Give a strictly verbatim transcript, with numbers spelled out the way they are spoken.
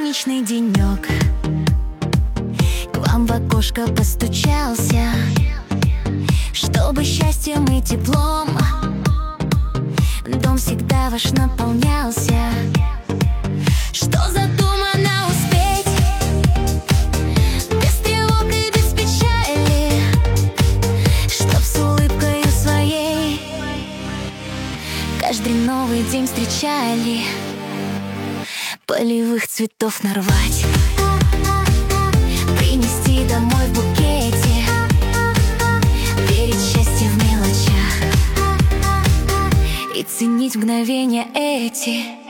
солнечный денек, к вам в окошко постучался, чтобы счастьем и теплом дом всегда ваш наполнялся. Что задумано успеть, без тревог и без печали, чтоб с улыбкою своей каждый новый день встречали. Полевых цветов нарвать, принести домой в букете, верить в счастье в мелочах и ценить мгновения эти.